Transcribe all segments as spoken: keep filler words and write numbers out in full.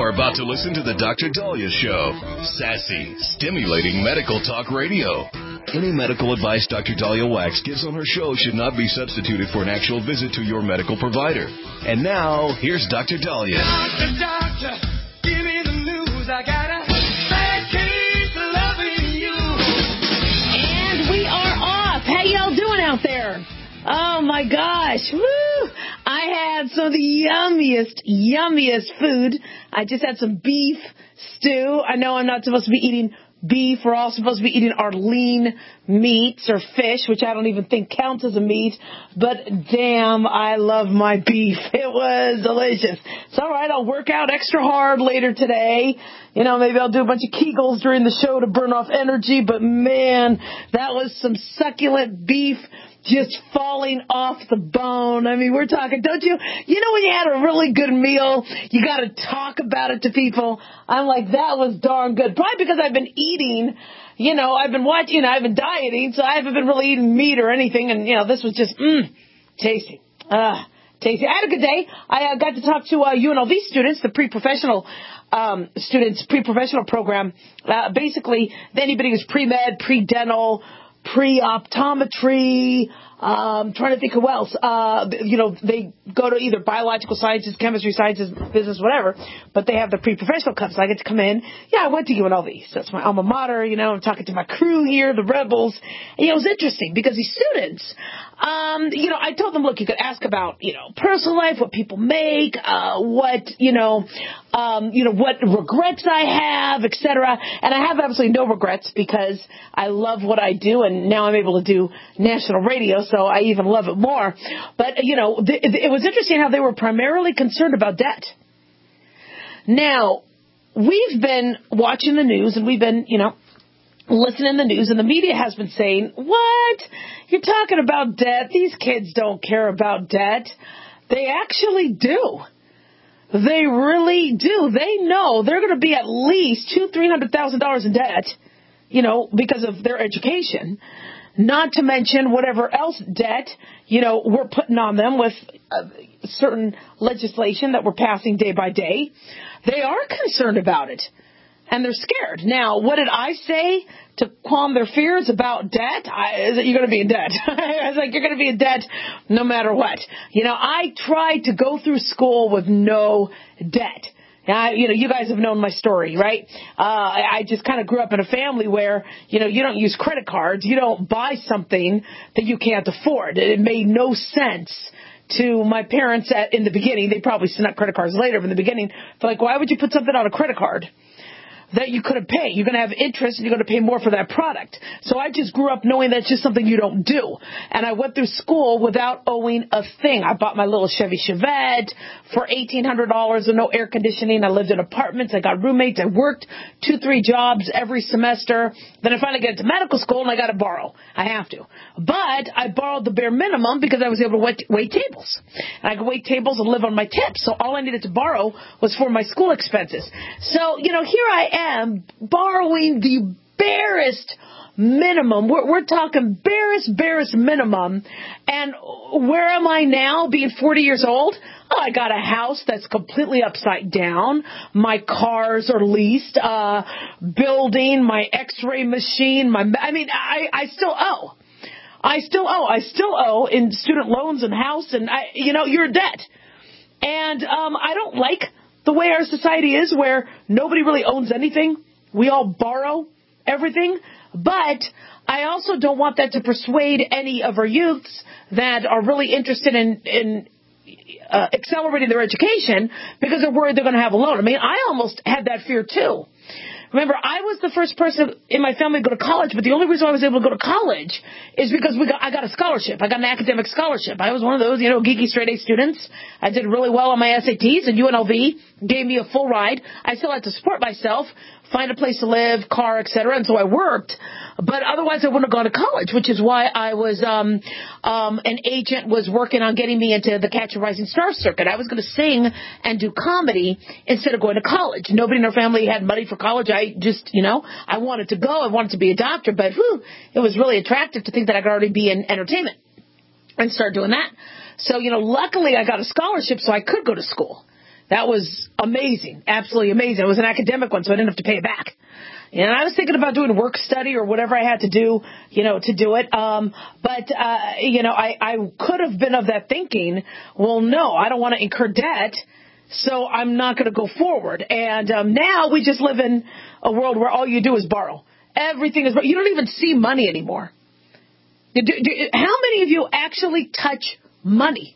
You're about to listen to the Doctor Daliah Show. Sassy, stimulating medical talk radio. Any medical advice Doctor Daliah Wax gives on her show should not be substituted for an actual visit to your medical provider. And now, here's Doctor Daliah. Doctor, doctor, give me the news. I got a bad case of loving you. And we are off. How y'all doing out there? Oh, my gosh. Woo! I had some of the yummiest, yummiest food. I just had some beef stew. I know I'm not supposed to be eating beef. We're all supposed to be eating our lean meats or fish, which I don't even think counts as a meat. But damn, I love my beef. It was delicious. It's all right. I'll work out extra hard later today. You know, maybe I'll do a bunch of Kegels during the show to burn off energy. But man, that was some succulent beef just falling off the bone. I mean, we're talking, don't you? You know when you had a really good meal, you got to talk about it to people. I'm like, that was darn good. Probably because I've been eating, you know, I've been watching, you know, I've been dieting, so I haven't been really eating meat or anything. And, you know, this was just, mmm, tasty. Ah, tasty. I had a good day. I uh, got to talk to uh, U N L V students, the pre-professional um, students, pre-professional program. Uh, basically, anybody who's pre-med, pre-dental, pre-optometry, um, trying to think who else. Uh, you know, they go to either biological sciences, chemistry sciences, business, whatever, but they have the pre-professional club, so I get to come in. Yeah, I went to U N L V, so that's my alma mater, you know, I'm talking to my crew here, the rebels. And, you know, it was interesting because these students, um, you know, I told them, look, you could ask about, you know, personal life, what people make, uh, what, you know, um, you know, what regrets I have, et cetera. And I have absolutely no regrets because I love what I do, and now I'm able to do national radio, so I even love it more. But, you know, th- it was interesting how they were primarily concerned about debt. Now, we've been watching the news, and we've been, you know, listening to the news, and the media has been saying, what? You're talking about debt? These kids don't care about debt. They actually do. They really do. They know they're going to be at least two, three hundred thousand dollars in debt, you know, because of their education. Not to mention whatever else debt, you know, we're putting on them with uh, certain legislation that we're passing day by day. They are concerned about it, and they're scared. Now, what did I say to calm their fears about debt? I, is that you're going to be in debt. I was like, you're going to be in debt no matter what. You know, I tried to go through school with no debt. Now, you know, you guys have known my story, right? Uh, I, I just kind of grew up in a family where, you know, you don't use credit cards. You don't buy something that you can't afford. It made no sense to my parents at, in the beginning. They probably sent out credit cards later, but in the beginning, they're like, why would you put something on a credit card that you couldn't pay? You're going to have interest and you're going to pay more for that product. So I just grew up knowing that's just something you don't do. And I went through school without owing a thing. I bought my little Chevy Chevette for eighteen hundred dollars and no air conditioning. I lived in apartments. I got roommates. I worked two, three jobs every semester. Then I finally got to medical school and I got to borrow. I have to. But I borrowed the bare minimum because I was able to wait, wait tables. And I could wait tables and live on my tips. So all I needed to borrow was for my school expenses. So, you know, here I am. am borrowing the barest minimum. We're, we're talking barest, barest minimum. And where am I now, being forty years old? Oh, I got a house that's completely upside down. My cars are leased. Uh, building, my x-ray machine. My, I mean, I, I still owe. I still owe. I still owe in student loans and house. And, I, you know, you're in debt. And um, I don't like the way our society is, where nobody really owns anything. We all borrow everything. But I also don't want that to persuade any of our youths that are really interested in, in uh, accelerating their education because they're worried they're going to have a loan. I mean, I almost had that fear too. Remember, I was the first person in my family to go to college, but the only reason I was able to go to college is because we got, I got a scholarship. I got an academic scholarship. I was one of those, you know, geeky straight A students. I did really well on my S A Ts, and U N L V gave me a full ride. I still had to support myself, find a place to live, car, et cetera, and so I worked. But otherwise, I wouldn't have gone to college, which is why I was, um, um, an agent was working on getting me into the Catch a Rising Star circuit. I was going to sing and do comedy instead of going to college. Nobody in our family had money for college. I just, you know, I wanted to go. I wanted to be a doctor, but whew, it was really attractive to think that I could already be in entertainment and start doing that. So, you know, luckily I got a scholarship so I could go to school. That was amazing, absolutely amazing. It was an academic one, so I didn't have to pay it back. And I was thinking about doing work study or whatever I had to do, you know, to do it. Um, but, uh, you know, I, I could have been of that thinking, well, no, I don't want to incur debt, so I'm not going to go forward. And um, now we just live in a world where all you do is borrow. Everything is, you don't even see money anymore. Do, do, how many of you actually touch money?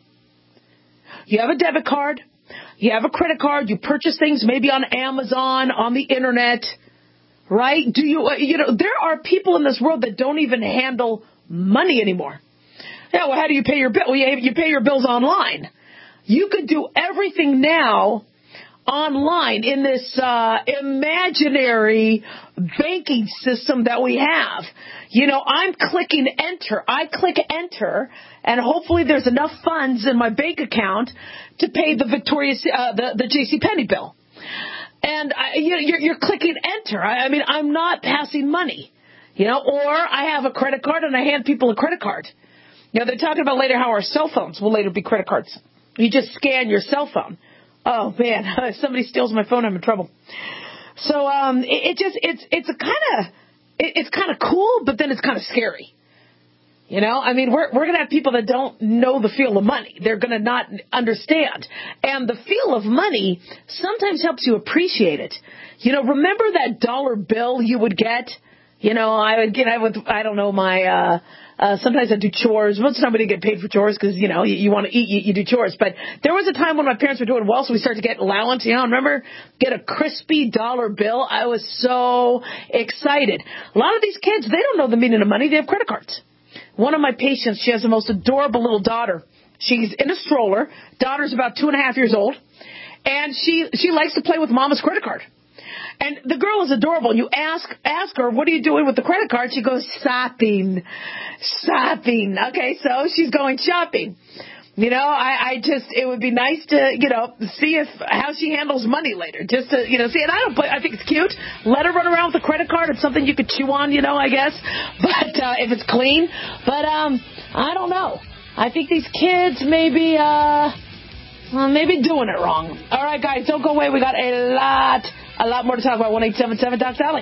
You have a debit card, you have a credit card, you purchase things maybe on Amazon, on the internet. Right? Do you, you know, there are people in this world that don't even handle money anymore. Yeah, well, how do you pay your bill? Well, you pay your bills online. You could do everything now online in this uh, imaginary banking system that we have. You know, I'm clicking enter. I click enter, and hopefully there's enough funds in my bank account to pay the Victoria's, uh, the, the JCPenney bill. And I, you're, you're clicking enter. I, I mean, I'm not passing money, you know, or I have a credit card and I hand people a credit card. You know, they're talking about later how our cell phones will later be credit cards. You just scan your cell phone. Oh, man, if somebody steals my phone, I'm in trouble. So um, it, it just it's it's a kind of it, it's kind of cool, but then it's kind of scary. You know, I mean, we're we're going to have people that don't know the feel of money. They're going to not understand. And the feel of money sometimes helps you appreciate it. You know, remember that dollar bill you would get? You know, I would get, I would, I don't know, my, uh, uh, sometimes I do chores. Most of the time we didn't get paid for chores because, you know, you, you want to eat, you, you do chores. But there was a time when my parents were doing well, so we started to get allowance. You know, remember, get a crispy dollar bill. I was so excited. A lot of these kids, they don't know the meaning of money. They have credit cards. One of my patients, she has the most adorable little daughter. She's in a stroller. Daughter's about two and a half years old. And she, she likes to play with mama's credit card. And the girl is adorable. You ask, ask her, what are you doing with the credit card? She goes, shopping, shopping. Okay, so she's going shopping. You know, I, I just, it would be nice to, you know, see if, how she handles money later. Just to, you know, see, and I don't, but I think it's cute. Let her run around with a credit card. It's something you could chew on, you know, I guess. But, uh, if it's clean. But, um, I don't know. I think these kids maybe, uh, well, maybe doing it wrong. All right, guys, don't go away. We got a lot, a lot more to talk about. one eight seven seven Doc Sally.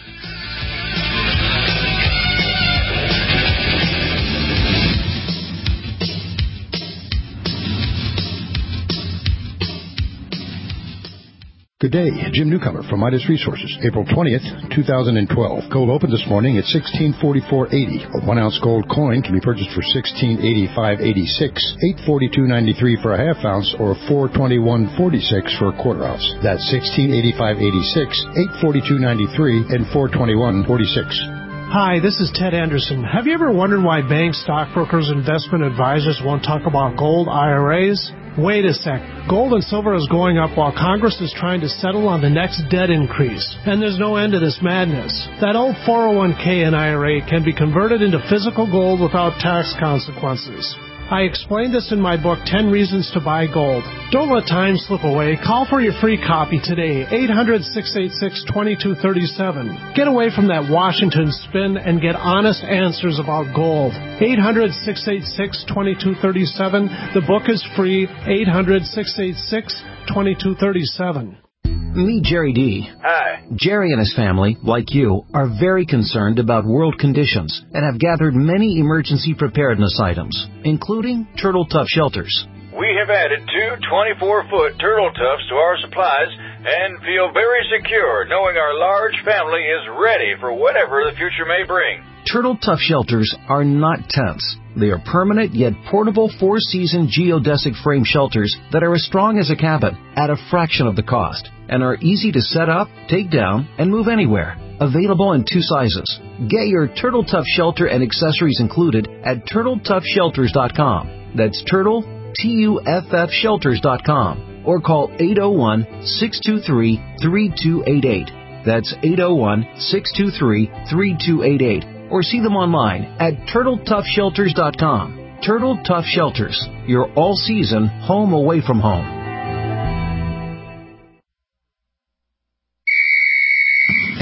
Good day, Jim Newcomer from Midas Resources, April twentieth, two thousand twelve. Gold opened this morning at sixteen forty-four eighty. A one ounce gold coin can be purchased for sixteen eighty-five eighty-six, eight forty-two ninety-three for a half ounce, or four twenty-one forty-six for a quarter ounce. That's sixteen eighty-five eighty-six, eight forty-two ninety-three, and four twenty-one forty-six. Hi, this is Ted Anderson. Have you ever wondered why banks, stockbrokers, investment advisors won't talk about gold I R As? Wait a sec. Gold and silver is going up while Congress is trying to settle on the next debt increase. And there's no end to this madness. That old four oh one k and I R A can be converted into physical gold without tax consequences. I explained this in my book, ten Reasons to Buy Gold. Don't let time slip away. Call for your free copy today, eight hundred, six eight six, two two three seven. Get away from that Washington spin and get honest answers about gold. eight hundred, six eight six, two two three seven. The book is free, eight hundred, six eight six, two two three seven. Meet Jerry D. Hi. Jerry and his family, like you, are very concerned about world conditions and have gathered many emergency preparedness items, including Turtle Tough shelters. We have added two twenty-four foot Turtle Toughs to our supplies and feel very secure knowing our large family is ready for whatever the future may bring. Turtle Tough shelters are not tents. They are permanent yet portable four-season geodesic frame shelters that are as strong as a cabin at a fraction of the cost and are easy to set up, take down, and move anywhere. Available in two sizes. Get your Turtle Tough shelter and accessories included at turtle tough shelters dot com. That's Turtle, T U F F shelters dot com. Or call eight oh one, six two three, three two eight eight. That's eight oh one, six two three, three two eight eight. Or see them online at turtle tough shelters dot com. Turtle Tough Shelters, your all-season home away from home. Hey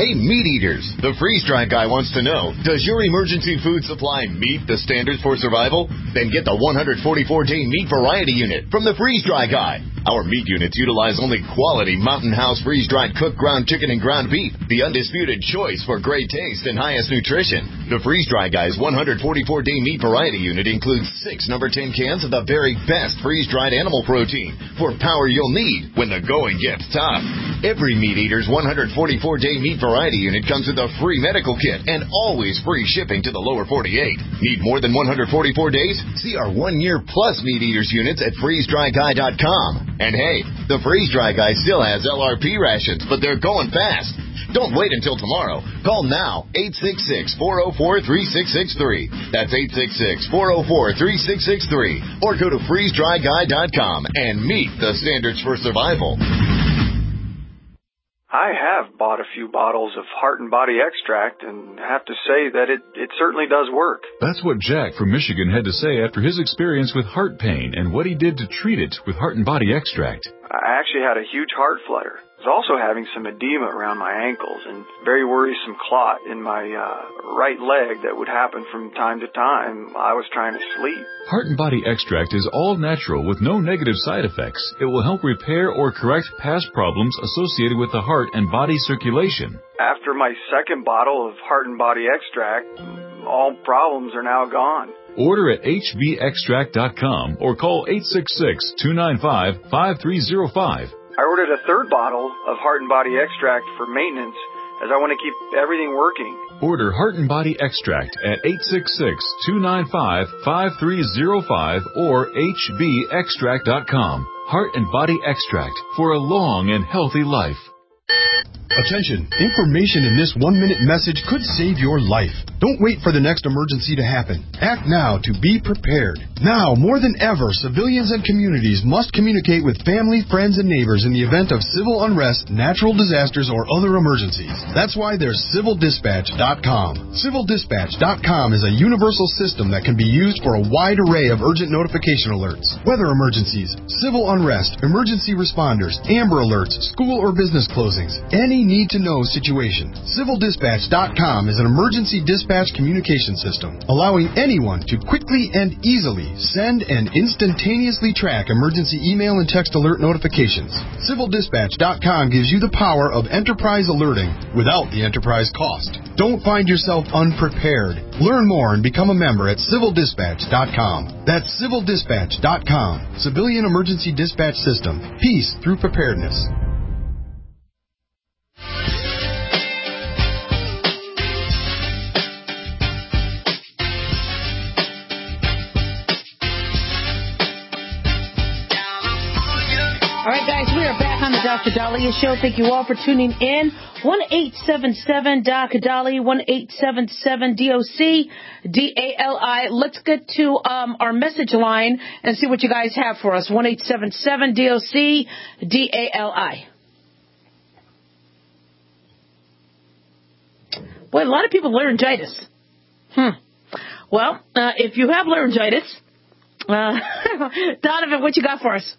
Hey, meat eaters, the freeze-dry guy wants to know, does your emergency food supply meet the standards for survival? Then get the one hundred forty-four day meat variety unit from the freeze-dry guy. Our meat units utilize only quality Mountain House freeze-dried cooked ground chicken and ground beef, the undisputed choice for great taste and highest nutrition. The freeze-dry guy's one hundred forty-four day meat variety unit includes six number ten cans of the very best freeze-dried animal protein for power you'll need when the going gets tough. Every meat eater's one hundred forty-four day meat variety unit comes with a free medical kit and always free shipping to the lower forty-eight. Need more than one hundred forty-four days? See our one-year plus meat eaters units at freeze dry guy dot com. And hey, the freeze-dry guy still has L R P rations, but they're going fast. Don't wait until tomorrow. Call now, eight six six, four oh four, three six six three. That's eight six six, four oh four, three six six three. Or go to freeze dry guy dot com and meet the standards for survival. I have bought a few bottles of Heart and Body Extract and have to say that it, it certainly does work. That's what Jack from Michigan had to say after his experience with heart pain and what he did to treat it with Heart and Body Extract. I actually had a huge heart flutter. I was also having some edema around my ankles and very worrisome clot in my uh, right leg that would happen from time to time. I was trying to sleep. Heart and Body Extract is all natural with no negative side effects. It will help repair or correct past problems associated with the heart and body circulation. After my second bottle of Heart and Body Extract, all problems are now gone. Order at h b extract dot com or call eight six six, two nine five, five three zero five. I ordered a third bottle of Heart and Body Extract for maintenance as I want to keep everything working. Order Heart and Body Extract at eight six six, two nine five, five three zero five or h b extract dot com. Heart and Body Extract for a long and healthy life. Attention! Information in this one-minute message could save your life. Don't wait for the next emergency to happen. Act now to be prepared. Now, more than ever, civilians and communities must communicate with family, friends, and neighbors in the event of civil unrest, natural disasters, or other emergencies. That's why there's civil dispatch dot com. civil dispatch dot com is a universal system that can be used for a wide array of urgent notification alerts, weather emergencies, civil unrest, emergency responders, Amber Alerts, school or business closings, any need-to-know situation. civil dispatch dot com is an emergency dispatch communication system, allowing anyone to quickly and easily send and instantaneously track emergency email and text alert notifications. civil dispatch dot com gives you the power of enterprise alerting without the enterprise cost. Don't find yourself unprepared. Learn more and become a member at civil dispatch dot com. That's civil dispatch dot com. Civilian Emergency Dispatch System. Peace through preparedness. All right, guys, we are back on the Doctor Daliah Show. Thank you all for tuning in. one eight seven seven D O C Daliah, one eight seven seven D O C D A L I. Let's get to um, our message line and see what you guys have for us. one eight seven seven D O C D A L I. Boy, a lot of people laryngitis. Hmm. Well, uh, if you have laryngitis, uh, Donovan, what you got for us?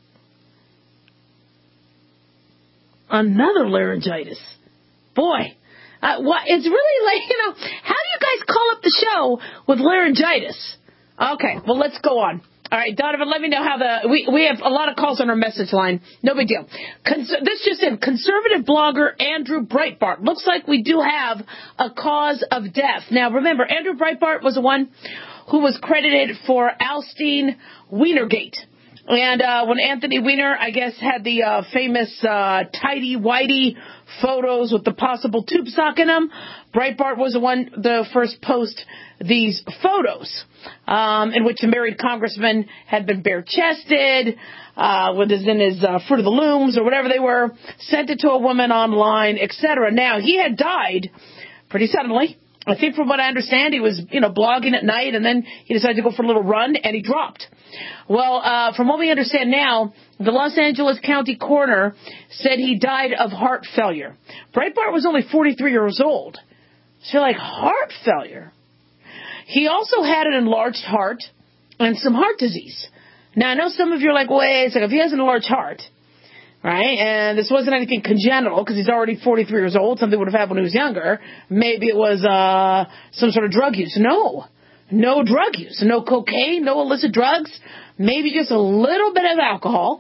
Another laryngitis. Boy, uh, what, it's really like, you know, how do you guys call up the show with laryngitis? Okay, well, let's go on. All right, Donovan, let me know how the, we, we have a lot of calls on our message line. No big deal. Cons- this just in, conservative blogger Andrew Breitbart. Looks like we do have a cause of death. Now, remember, Andrew Breitbart was the one who was credited for ousting Wienergate. And uh, when Anthony Weiner, I guess, had the uh, famous uh, tighty-whitey photos with the possible tube sock in them, Breitbart was the one, the first post these photos, um, in which a married congressman had been bare-chested, uh, with his in his uh, Fruit of the Looms or whatever they were, sent it to a woman online, et cetera. Now, he had died pretty suddenly. I think from what I understand, he was, you know, blogging at night, and then he decided to go for a little run, and he dropped. Well, uh, from what we understand now, the Los Angeles County coroner said he died of heart failure. Breitbart was only forty-three years old. So, like, heart failure. He also had an enlarged heart and some heart disease. Now, I know some of you are like, wait a second, if he has an enlarged heart, right? And this wasn't anything congenital because he's already forty-three years old. Something would have happened when he was younger. Maybe it was uh, some sort of drug use. No, no drug use. No cocaine, no illicit drugs. Maybe just a little bit of alcohol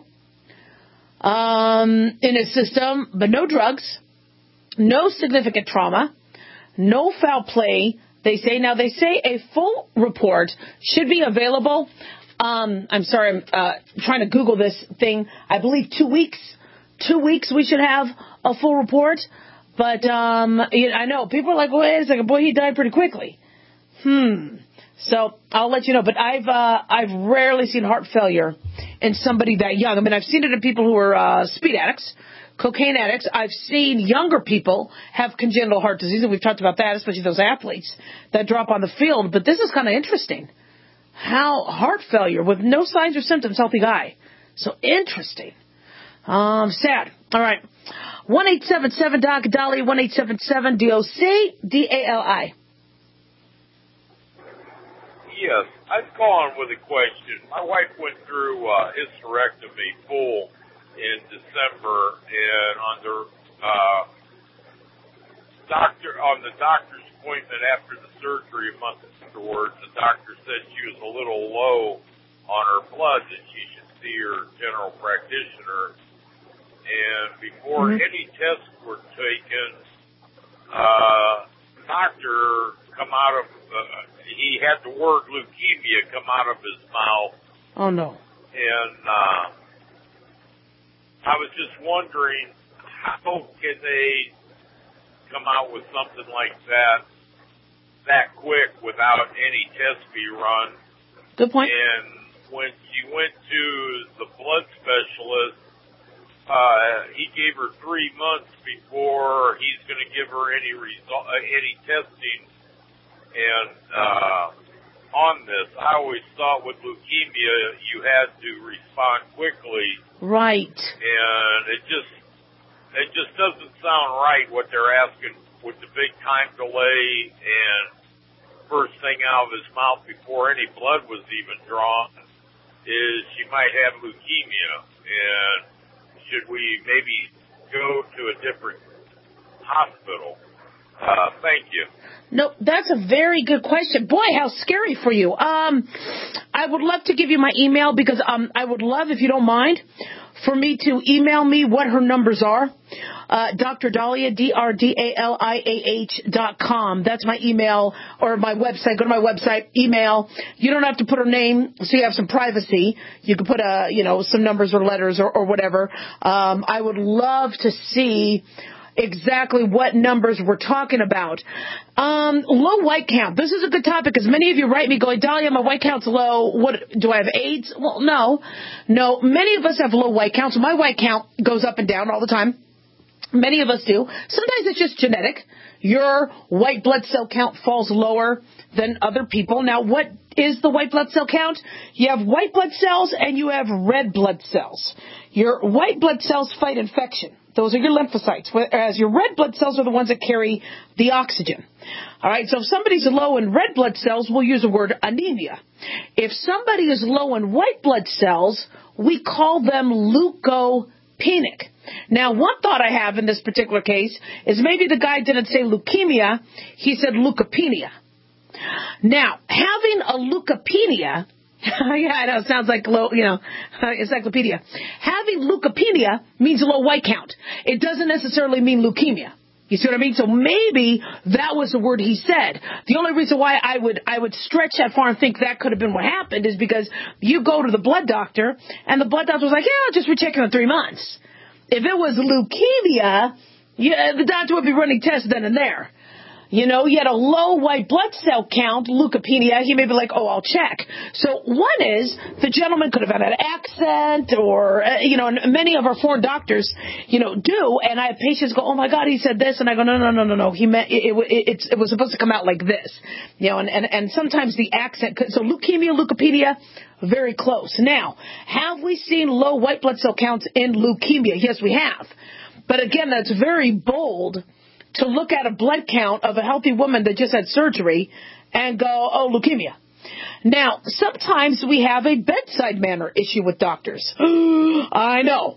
um, in his system, but no drugs, no significant trauma, no foul play. They say now they say a full report should be available. Um, I'm sorry, I'm uh, trying to Google this thing. I believe two weeks. Two weeks we should have a full report. But um, you know, I know people are like, wait a second, boy, he died pretty quickly. Hmm. So I'll let you know. But I've uh, I've rarely seen heart failure in somebody that young. I mean, I've seen it in people who are uh, speed addicts, cocaine addicts. I've seen younger people have congenital heart disease, and we've talked about that, especially those athletes that drop on the field. But this is kind of interesting. How heart failure with no signs or symptoms, healthy guy. So interesting. Um, sad. All right. one eight seven seven Doc Dolly, one eight seven seven D O C D A L I. Yes, I'm calling with a question. My wife went through uh, hysterectomy full in December, and under uh, doctor on the doctor's appointment after the surgery a month afterwards, the doctor said she was a little low on her blood, that she should see her general practitioner. And before mm-hmm. any tests were taken, uh, the doctor come out of, uh, he had the word leukemia come out of his mouth. Oh, no. And uh, I was just wondering, how can they come out with something like that that quick without any tests be run? Good point. And when she went to the blood specialist, uh, he gave her three months before he's going to give her any result, uh, any testing. And uh, on this, I always thought with leukemia you had to respond quickly. Right. And it just it just doesn't sound right what they're asking with the big time delay and first thing out of his mouth before any blood was even drawn is she might have leukemia. And should we maybe go to a different hospital? Uh, thank you. No, that's a very good question. Boy, how scary for you. Um, I would love to give you my email because um, I would love, if you don't mind, for me to email me what her numbers are. Uh, Doctor Dahlia, D R D A L I A H dot com. That's my email or my website. Go to my website, email. You don't have to put her name so you have some privacy. You can put, a, you know, some numbers or letters or, or whatever. Um, I would love to see exactly what numbers we're talking about. Um, low white count. This is a good topic because many of you write me going, Dahlia, my white count's low. What, do I have AIDS? Well, no. No, many of us have low white counts. My white count goes up and down all the time. Many of us do. Sometimes it's just genetic. Your white blood cell count falls lower than other people. Now, what is the white blood cell count? You have white blood cells and you have red blood cells. Your white blood cells fight infection. Those are your lymphocytes, whereas your red blood cells are the ones that carry the oxygen. All right, so if somebody's low in red blood cells, we'll use the word anemia. If somebody is low in white blood cells, we call them leukopenic. Now, one thought I have in this particular case is maybe the guy didn't say leukemia, he said leukopenia. Now, having a leukopenia, yeah, I know, it sounds like, low, you know, encyclopedia. Having leukopenia means low white count. It doesn't necessarily mean leukemia. You see what I mean? So maybe that was the word he said. The only reason why I would I would stretch that far and think that could have been what happened is because you go to the blood doctor, and the blood doctor was like, yeah, I'll just recheck it in three months. If it was leukemia, yeah, the doctor would be running tests then and there. You know, you had a low white blood cell count, leukopenia, he may be like, oh, I'll check. So one is, the gentleman could have had an accent or, uh, you know, and many of our foreign doctors, you know, do, and I have patients go, oh my God, he said this, and I go, no, no, no, no, no, he meant, it, it, it, it was supposed to come out like this. You know, and, and, and sometimes the accent, could, so leukemia, leukopenia, very close. Now, have we seen low white blood cell counts in leukemia? Yes, we have. But again, that's very bold to look at a blood count of a healthy woman that just had surgery and go, oh, leukemia. Now, sometimes we have a bedside manner issue with doctors. I know.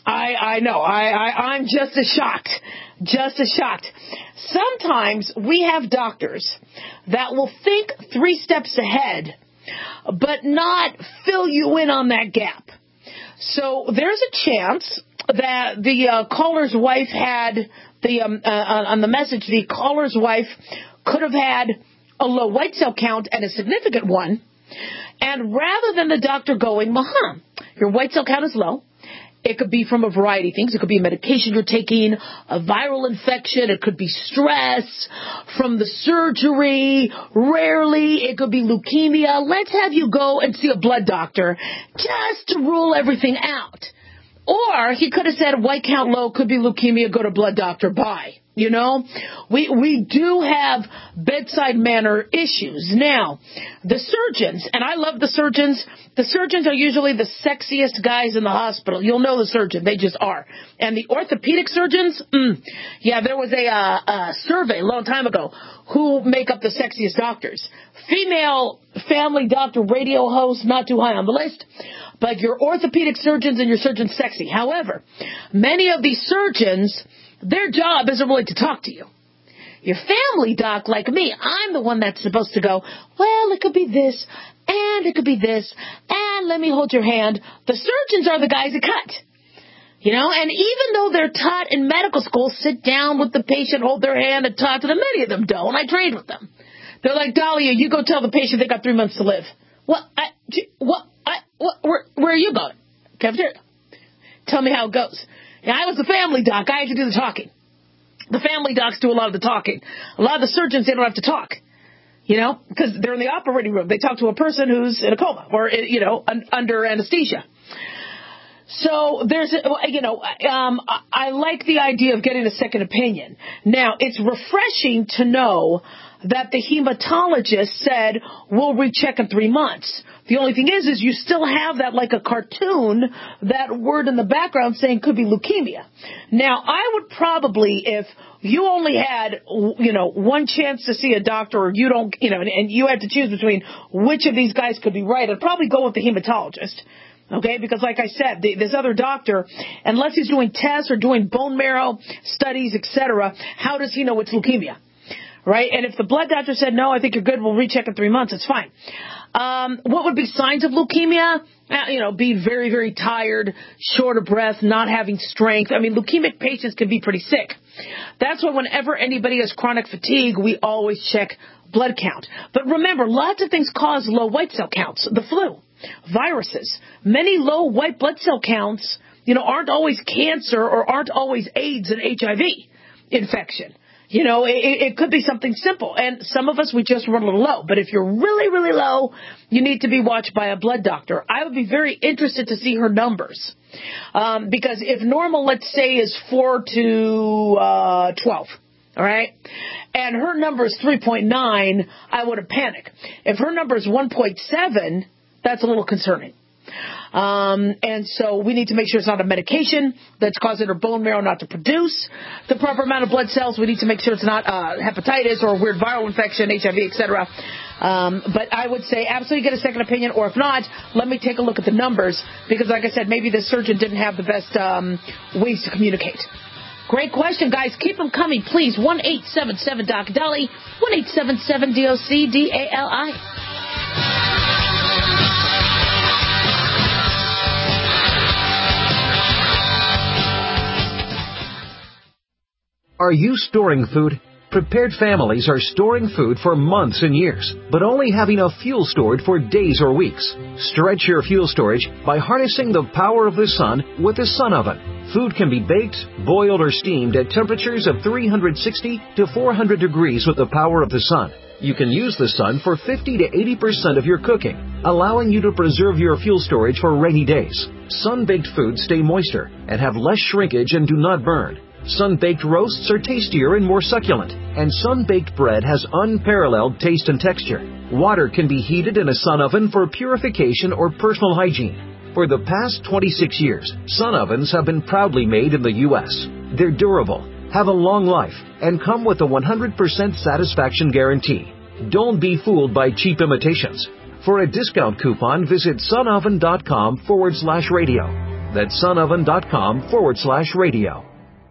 I, I know. I, I, I'm just as shocked. Just as shocked. Sometimes we have doctors that will think three steps ahead, but not fill you in on that gap. So there's a chance that the uh, caller's wife had the um, uh, on the message, the caller's wife could have had a low white cell count and a significant one. And rather than the doctor going, uh-huh, your white cell count is low. It could be from a variety of things. It could be a medication you're taking, a viral infection. It could be stress from the surgery. Rarely, it could be leukemia. Let's have you go and see a blood doctor just to rule everything out. Or he could have said white count low, could be leukemia, go to blood doctor, bye. You know, we we do have bedside manner issues. Now, the surgeons, and I love the surgeons, the surgeons are usually the sexiest guys in the hospital. You'll know the surgeon. They just are. And the orthopedic surgeons, mm, yeah, there was a, uh, a survey a long time ago who make up the sexiest doctors. Female family doctor radio hosts, not too high on the list. But your orthopedic surgeons and your surgeons sexy. However, many of these surgeons, their job isn't really to talk to you. Your family doc, like me, I'm the one that's supposed to go, well, it could be this, and it could be this, and let me hold your hand. The surgeons are the guys that cut. You know, and even though they're taught in medical school, sit down with the patient, hold their hand, and talk to them, many of them don't. I trained with them. They're like, Dahlia, you go tell the patient they got three months to live. What? I, what? I, what? Where, where are you going? Cafeteria. Tell me how it goes. Now, I was the family doc. I had to do the talking. The family docs do a lot of the talking. A lot of the surgeons, they don't have to talk. You know, because they're in the operating room. They talk to a person who's in a coma or, you know, un- under anesthesia. So there's, you know, um, I like the idea of getting a second opinion. Now, it's refreshing to know that the hematologist said, we'll recheck in three months. The only thing is, is you still have that like a cartoon, that word in the background saying could be leukemia. Now, I would probably, if you only had, you know, one chance to see a doctor, or you don't, you know, and, and you had to choose between which of these guys could be right, I'd probably go with the hematologist. Okay, because like I said, the, this other doctor, unless he's doing tests or doing bone marrow studies, et cetera, how does he know it's leukemia? Right? And if the blood doctor said, no, I think you're good, we'll recheck in three months, it's fine. Um, what would be signs of leukemia? Uh, you know, be very, very tired, short of breath, not having strength. I mean, leukemic patients can be pretty sick. That's why whenever anybody has chronic fatigue, we always check blood count. But remember, lots of things cause low white cell counts. The flu, viruses, many low white blood cell counts, you know, aren't always cancer or aren't always AIDS and H I V infection. You know, it, it could be something simple. And some of us, we just run a little low. But if you're really, really low, you need to be watched by a blood doctor. I would be very interested to see her numbers. Um, because if normal, let's say, is four to uh, twelve, all right, and her number is three point nine, I would have panicked. If her number is one point seven, that's a little concerning. Um, and so we need to make sure it's not a medication that's causing her bone marrow not to produce the proper amount of blood cells. We need to make sure it's not uh, hepatitis or a weird viral infection, H I V, et cetera. Um, but I would say absolutely get a second opinion, or if not, let me take a look at the numbers, because like I said, maybe the surgeon didn't have the best um, ways to communicate. Great question, guys. Keep them coming, please. one eight seven seven Doc Dolly, one eight seven seven D O C D A L I. Are you storing food? Prepared families are storing food for months and years, but only have enough fuel stored for days or weeks. Stretch your fuel storage by harnessing the power of the sun with the Sun Oven. Food can be baked, boiled, or steamed at temperatures of three hundred sixty to four hundred degrees with the power of the sun. You can use the sun for fifty to eighty percent of your cooking, allowing you to preserve your fuel storage for rainy days. Sun-baked foods stay moister and have less shrinkage and do not burn. Sun-baked roasts are tastier and more succulent, and sun-baked bread has unparalleled taste and texture. Water can be heated in a sun oven for purification or personal hygiene. For the past twenty-six years, sun ovens have been proudly made in the U S They're durable, have a long life, and come with a one hundred percent satisfaction guarantee. Don't be fooled by cheap imitations. For a discount coupon, visit sunoven.com forward slash radio. That's sunoven.com forward slash radio.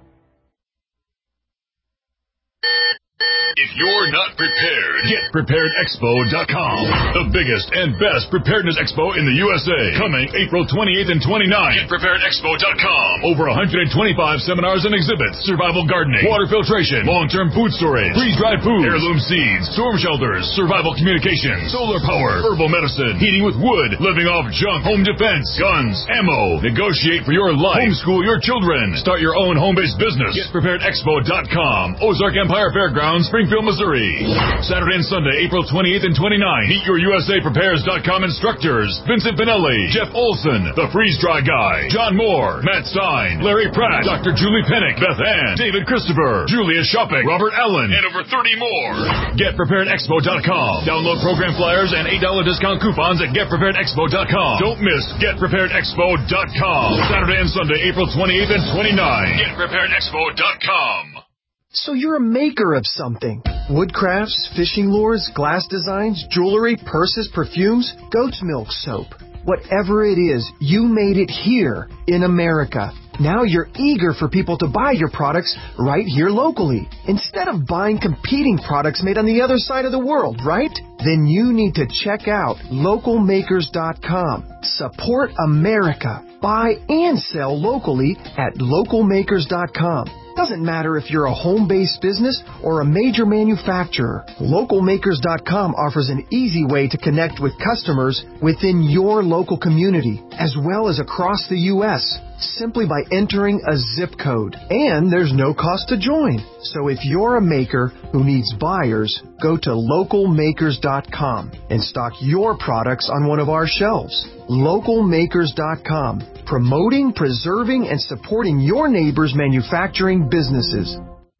If you're not prepared, get prepared expo dot com. The biggest and best preparedness expo in the U S A. Coming April twenty-eighth and twenty-ninth. get prepared expo dot com. Over one hundred twenty-five seminars and exhibits. Survival gardening, water filtration, long-term food storage, freeze-dried food, heirloom seeds, storm shelters, survival communications, solar power, herbal medicine, heating with wood, living off junk, home defense, guns, ammo. Negotiate for your life. Homeschool your children. Start your own home-based business. get prepared expo dot com. Ozark Empire Fairgrounds, Springfield, Missouri. Saturday and Sunday, April twenty-eighth and twenty-ninth. Meet your U S A Prepares dot com instructors. Vincent Pinelli, Jeff Olson, The Freeze Dry Guy, John Moore, Matt Stein, Larry Pratt, Doctor Julie Pennick, Beth Ann, David Christopher, Julia Shopping, Robert Allen, and over thirty more. get prepared expo dot com. Download program flyers and eight dollars discount coupons at get prepared expo dot com. Don't miss get prepared expo dot com. Saturday and Sunday, April twenty-eighth and twenty-ninth. get prepared expo dot com. So you're a maker of something. Woodcrafts, fishing lures, glass designs, jewelry, purses, perfumes, goat's milk soap. Whatever it is, you made it here in America. Now you're eager for people to buy your products right here locally, instead of buying competing products made on the other side of the world, right? Then you need to check out local makers dot com. Support America. Buy and sell locally at local makers dot com. Doesn't matter if you're a home-based business or a major manufacturer. local makers dot com offers an easy way to connect with customers within your local community, as well as across the U S, simply by entering a zip code. And there's no cost to join. So if you're a maker who needs buyers, go to local makers dot com and stock your products on one of our shelves. local makers dot com, promoting, preserving, and supporting your neighbors' manufacturing businesses.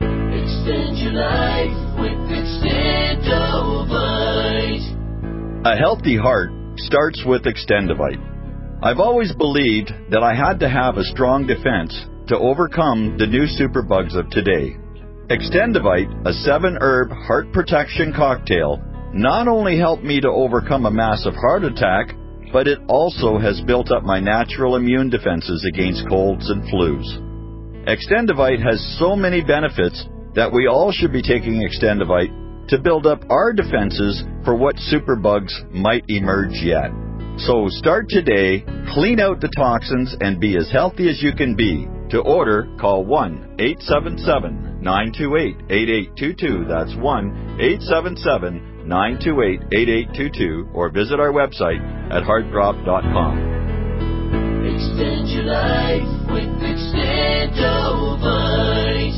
Extend your life with Extendovite. A healthy heart starts with Extendovite. I've always believed that I had to have a strong defense to overcome the new superbugs of today. Extendovite, a seven-herb heart protection cocktail, not only helped me to overcome a massive heart attack, but it also has built up my natural immune defenses against colds and flus. Extendovite has so many benefits that we all should be taking Extendovite to build up our defenses for what superbugs might emerge yet. So start today, clean out the toxins, and be as healthy as you can be. To order, call one eight seven seven, nine two eight, eight eight two two. That's one eight seven seven, nine two eight, eight eight two two, or visit our website at heartdrop dot com. Extend your life with Extendovite.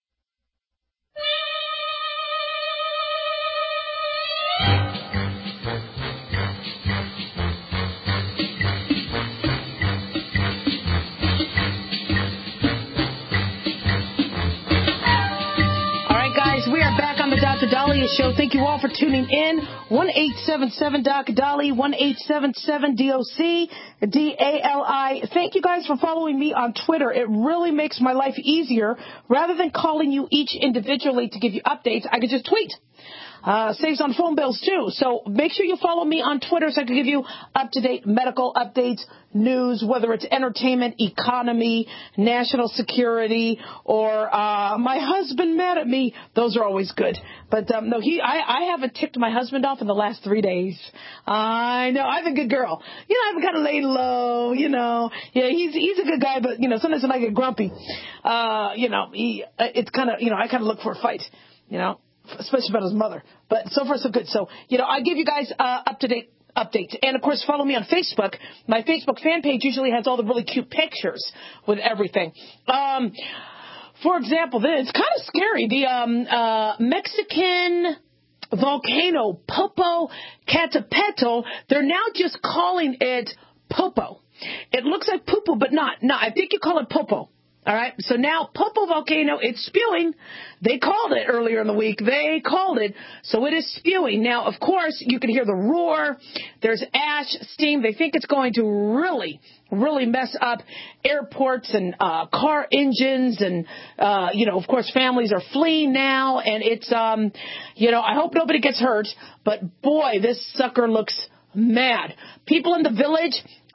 Doctor Dahlia Show. Thank you all for tuning in. one eight seven seven D O C Dolly, one eight seven seven D O C D A L I. Thank you guys for following me on Twitter. It really makes my life easier. Rather than calling you each individually to give you updates, I could just tweet. Uh, saves on phone bills, too. So make sure you follow me on Twitter so I can give you up-to-date medical updates, news, whether it's entertainment, economy, national security, or uh, my husband mad at me. Those are always good. But, um, no, he, I, I haven't ticked my husband off in the last three days. I know. I'm a good girl. You know, I've kind of laid low, you know. Yeah, he's he's a good guy, but, you know, sometimes when I get grumpy, uh, you know, he, it's kind of, you know, I kind of look for a fight, you know. Especially about his mother. But so far, so good. So, you know, I give you guys uh, up-to-date updates. And, of course, follow me on Facebook. My Facebook fan page usually has all the really cute pictures with everything. Um, for example, this, it's kind of scary. The um, uh, Mexican volcano, Popocatépetl, they're now just calling it Popo. It looks like Popo, but not. No, I think you call it Popo. All right, so now Popo volcano, it's spewing. They called it earlier in the week. They called it, so it is spewing. Now, of course, you can hear the roar. There's ash, steam. They think it's going to really, really mess up airports and uh, car engines. And, uh, you know, of course, families are fleeing now. And it's, um, you know, I hope nobody gets hurt. But, boy, this sucker looks mad. People in the village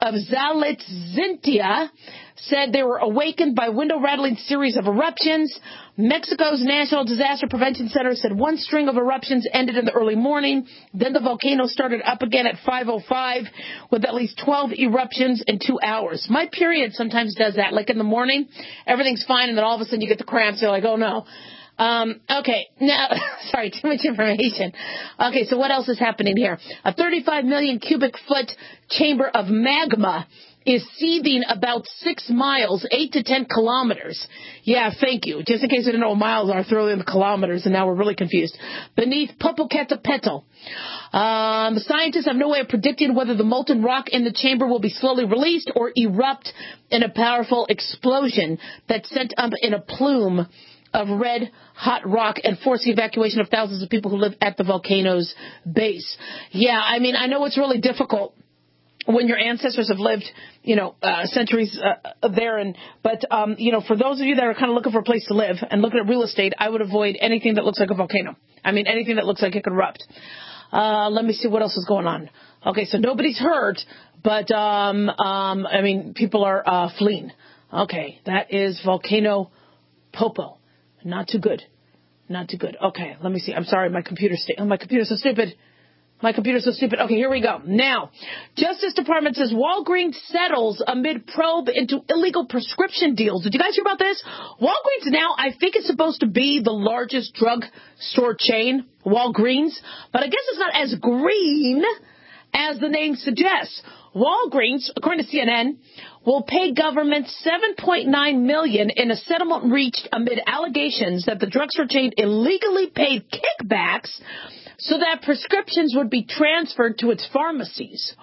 of Zalitzintia said they were awakened by window-rattling series of eruptions. Mexico's National Disaster Prevention Center said one string of eruptions ended in the early morning. Then the volcano started up again at five oh five with at least twelve eruptions in two hours. My period sometimes does that. Like in the morning, everything's fine, and then all of a sudden you get the cramps. You're like, oh, no. Um, okay, now, sorry, too much information. Okay, so what else is happening here? A thirty-five million cubic foot chamber of magma is seething about six miles, eight to ten kilometers. Yeah, thank you. Just in case you don't know what miles are, throw in the kilometers, and now we're really confused. Beneath Popocatépetl. Um, scientists have no way of predicting whether the molten rock in the chamber will be slowly released or erupt in a powerful explosion that's sent up in a plume of red hot rock and force the evacuation of thousands of people who live at the volcano's base. Yeah, I mean, I know it's really difficult when your ancestors have lived, you know, uh, centuries uh, there. And but, um, you know, for those of you that are kind of looking for a place to live and looking at real estate, I would avoid anything that looks like a volcano. I mean, anything that looks like it could erupt. Uh, let me see what else is going on. Okay, so nobody's hurt, but, um, um, I mean, people are uh, fleeing. Okay, that is Volcano Popo. Not too good. Not too good. Okay, let me see. I'm sorry, my computer's sta- oh, my computer's so stupid. My computer's so stupid. Okay, here we go. Now, Justice Department says Walgreens settles amid probe into illegal prescription deals. Did you guys hear about this? Walgreens now, I think it's supposed to be the largest drug store chain, Walgreens, but I guess it's not as green as the name suggests. Walgreens, according to C N N, will pay government seven point nine million dollars in a settlement reached amid allegations that the drugstore chain illegally paid kickbacks so that prescriptions would be transferred to its pharmacies.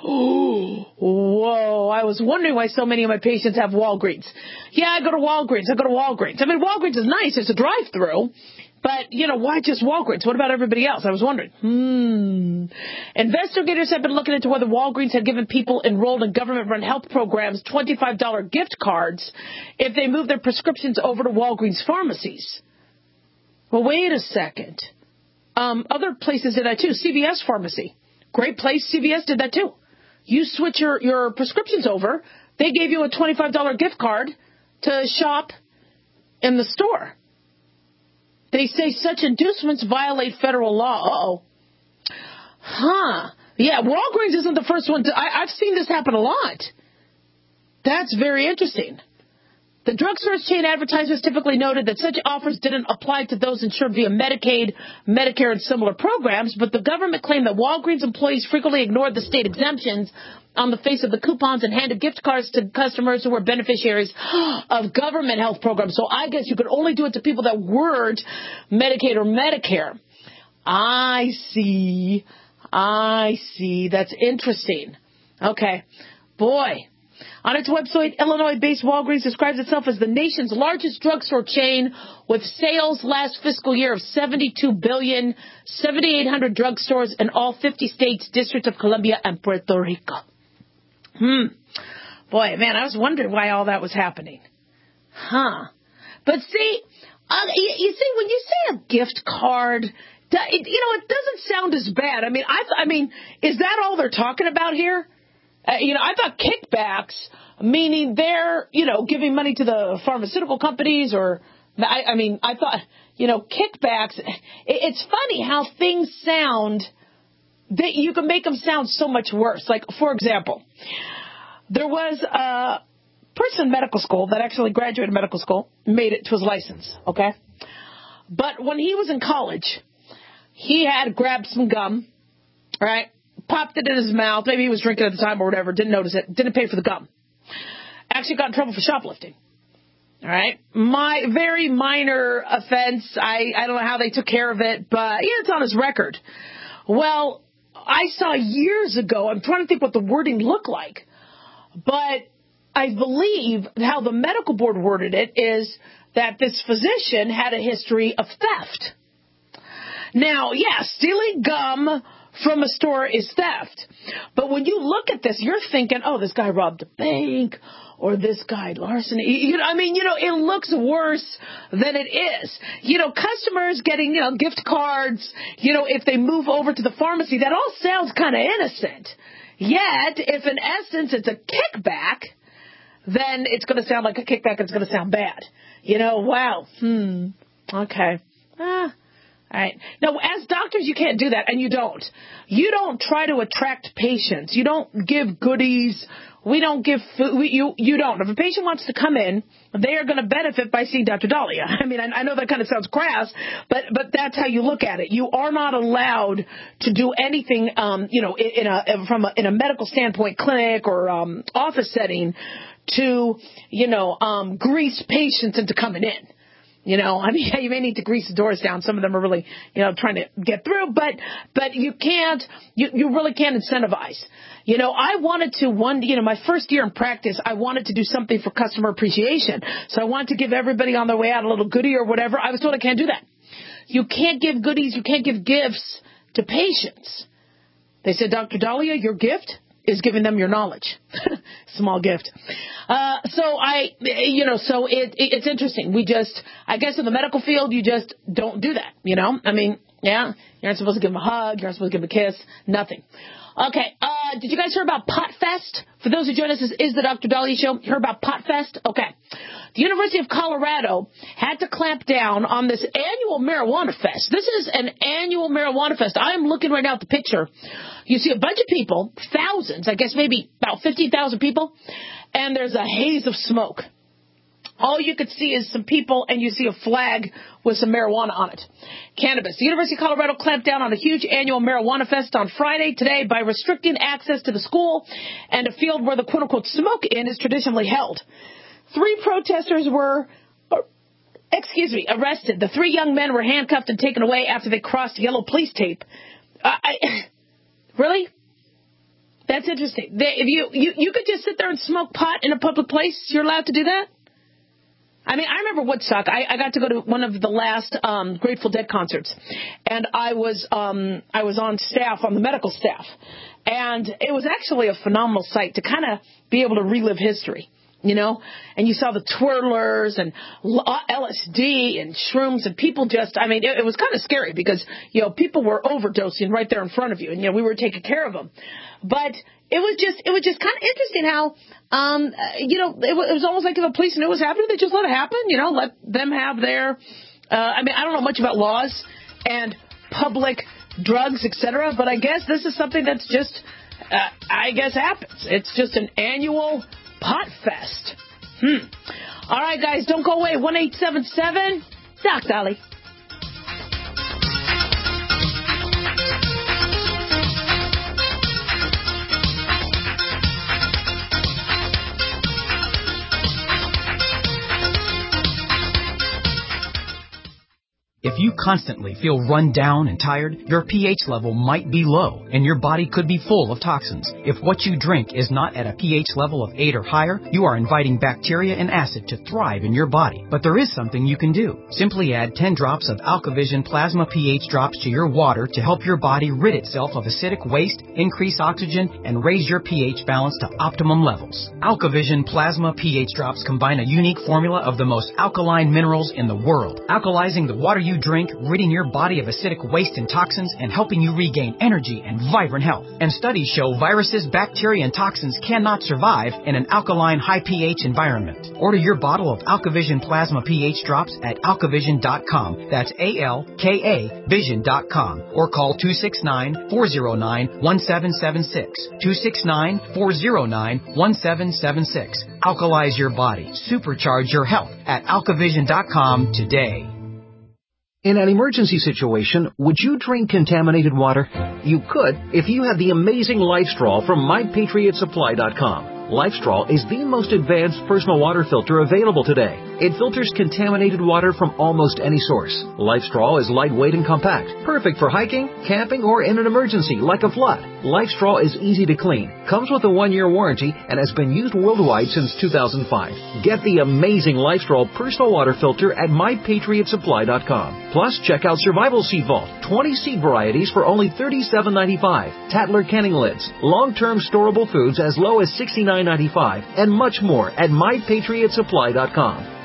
Whoa, I was wondering why so many of my patients have Walgreens. Yeah, I go to Walgreens. I go to Walgreens. I mean, Walgreens is nice. It's a drive-through. But, you know, why just Walgreens? What about everybody else? I was wondering. Hmm. Investigators have been looking into whether Walgreens had given people enrolled in government-run health programs twenty-five dollars gift cards if they moved their prescriptions over to Walgreens pharmacies. Well, wait a second. Um, other places did that, too. C V S Pharmacy. Great place. C V S did that, too. You switch your, your prescriptions over. They gave you a twenty-five dollars gift card to shop in the store. They say such inducements violate federal law. Uh-oh. Huh. Yeah, Walgreens isn't the first one to... I, I've seen this happen a lot. That's very interesting. The drugstore's chain advertisements typically noted that such offers didn't apply to those insured via Medicaid, Medicare, and similar programs, but the government claimed that Walgreens employees frequently ignored the state exemptions on the face of the coupons and handed gift cards to customers who were beneficiaries of government health programs. So I guess you could only do it to people that weren't Medicaid or Medicare. I see. I see. That's interesting. Okay. Boy. On its website, Illinois-based Walgreens describes itself as the nation's largest drugstore chain with sales last fiscal year of seventy-two billion dollars, seventy-eight hundred drugstores in all fifty states, District of Columbia, and Puerto Rico. Hmm. Boy, man, I was wondering why all that was happening. Huh. But see, uh, you, you see, when you say a gift card, it, you know, it doesn't sound as bad. I mean, I, I mean, is that all they're talking about here? Uh, you know, I thought kickbacks, meaning they're, you know, giving money to the pharmaceutical companies or, I, I mean, I thought, you know, kickbacks, it, it's funny how things sound, that you can make them sound so much worse. Like, for example, there was a person in medical school that actually graduated medical school, made it to his license, okay? But when he was in college, he had grabbed some gum, right? Popped it in his mouth. Maybe he was drinking at the time or whatever. Didn't notice it. Didn't pay for the gum. Actually got in trouble for shoplifting. All right. My very minor offense. I, I don't know how they took care of it, but yeah, it's on his record. Well, I saw years ago, I'm trying to think what the wording looked like, but I believe how the medical board worded it is that this physician had a history of theft. Now, yeah, stealing gum from a store is theft. But when you look at this, you're thinking, oh, this guy robbed a bank or this guy larceny. You know, I mean, you know, it looks worse than it is. You know, customers getting, you know, gift cards, you know, if they move over to the pharmacy, that all sounds kind of innocent. Yet, if in essence it's a kickback, then it's going to sound like a kickback and it's going to sound bad. You know, wow, hmm, okay, ah. All right. Now, as doctors, you can't do that, and you don't. You don't try to attract patients. You don't give goodies. We don't give food. We, you, you don't. If a patient wants to come in, they are going to benefit by seeing Doctor Daliah. I mean, I, I know that kind of sounds crass, but but that's how you look at it. You are not allowed to do anything, um, you know, in a from a, in a medical standpoint, clinic or um, office setting, to you know um, grease patients into coming in. You know, I mean, you may need to grease the doors down. Some of them are really, you know, trying to get through, but, but you can't, you, you really can't incentivize. You know, I wanted to one, you know, my first year in practice, I wanted to do something for customer appreciation. So I wanted to give everybody on their way out a little goodie or whatever. I was told I can't do that. You can't give goodies. You can't give gifts to patients. They said, Doctor Daliah, your gift is giving them your knowledge. Small gift. Uh, so I, you know, so it, it, it's interesting. We just, I guess in the medical field, you just don't do that, you know? I mean, yeah, you're not supposed to give them a hug. You're not supposed to give them a kiss. Nothing. Okay, uh, did you guys hear about Pot Fest? For those who join us, this is the Doctor Daliah Show. You heard about Pot Fest? Okay. The University of Colorado had to clamp down on this annual marijuana fest. This is an annual marijuana fest. I am looking right now at the picture. You see a bunch of people, thousands, I guess maybe about fifty thousand people, and there's a haze of smoke. All you could see is some people, and you see a flag with some marijuana on it. Cannabis. The University of Colorado clamped down on a huge annual marijuana fest on Friday today by restricting access to the school and a field where the quote-unquote smoke-in is traditionally held. Three protesters were, excuse me, arrested. The three young men were handcuffed and taken away after they crossed yellow police tape. Uh, I, really? That's interesting. They, if you, you, you could just sit there and smoke pot in a public place? You're allowed to do that? I mean, I remember Woodstock. I, I got to go to one of the last um, Grateful Dead concerts, and I was um, I was on staff, on the medical staff, and it was actually a phenomenal sight to kind of be able to relive history, you know. And you saw the twirlers and L S D and shrooms, and people just, I mean, it, it was kind of scary because, you know, people were overdosing right there in front of you, and, you know, we were taking care of them. But it was just, it was just kind of interesting how, um, you know, it was, it was almost like if the police knew what was happening, they just let it happen, you know, let them have their, uh, I mean, I don't know much about laws and public drugs, et cetera, but I guess this is something that's just, uh, I guess happens. It's just an annual pot fest. Hmm. All right, guys, don't go away. one eight seven seven, Doc Dolly. If you constantly feel run down and tired, your pH level might be low, and your body could be full of toxins. If what you drink is not at a pH level of eight or higher, you are inviting bacteria and acid to thrive in your body. But there is something you can do. Simply add ten drops of AlkaVision Plasma pH drops to your water to help your body rid itself of acidic waste, increase oxygen, and raise your pH balance to optimum levels. AlkaVision Plasma pH drops combine a unique formula of the most alkaline minerals in the world, alkalizing the water you drink, ridding your body of acidic waste and toxins, and helping you regain energy and vibrant health. And studies show viruses, bacteria, and toxins cannot survive in an alkaline, high pH environment. Order your bottle of AlkaVision Plasma pH drops at alkavision dot com. That's A L K A vision dot com. Or call two six nine, four zero nine, one seven seven six. two six nine, four zero nine, one seven seven six. Alkalize your body. Supercharge your health at alkavision dot com today. In an emergency situation, would you drink contaminated water? You could if you had the amazing LifeStraw from my patriot supply dot com. LifeStraw is the most advanced personal water filter available today. It filters contaminated water from almost any source. LifeStraw is lightweight and compact, perfect for hiking, camping, or in an emergency like a flood. LifeStraw is easy to clean, comes with a one-year warranty, and has been used worldwide since two thousand five. Get the amazing LifeStraw personal water filter at my patriot supply dot com. Plus, check out Survival Seed Vault, twenty seed varieties for only thirty-seven ninety-five. Tattler Canning Lids, long-term storable foods as low as sixty-nine ninety-five, and much more at my patriot supply dot com.